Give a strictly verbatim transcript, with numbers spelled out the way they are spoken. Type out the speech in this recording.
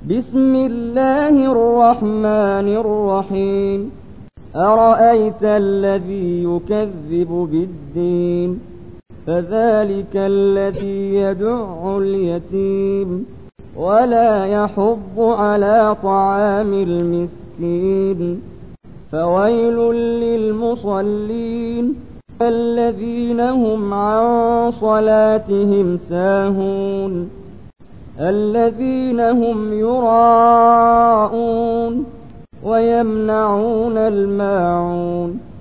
بسم الله الرحمن الرحيم أرأيت الذي يكذب بالدين فذلك الذي يدع اليتيم ولا يحض على طعام المسكين فويل للمصلين الذين هم عن صلاتهم ساهون الذين هم يراءون ويمنعون الماعون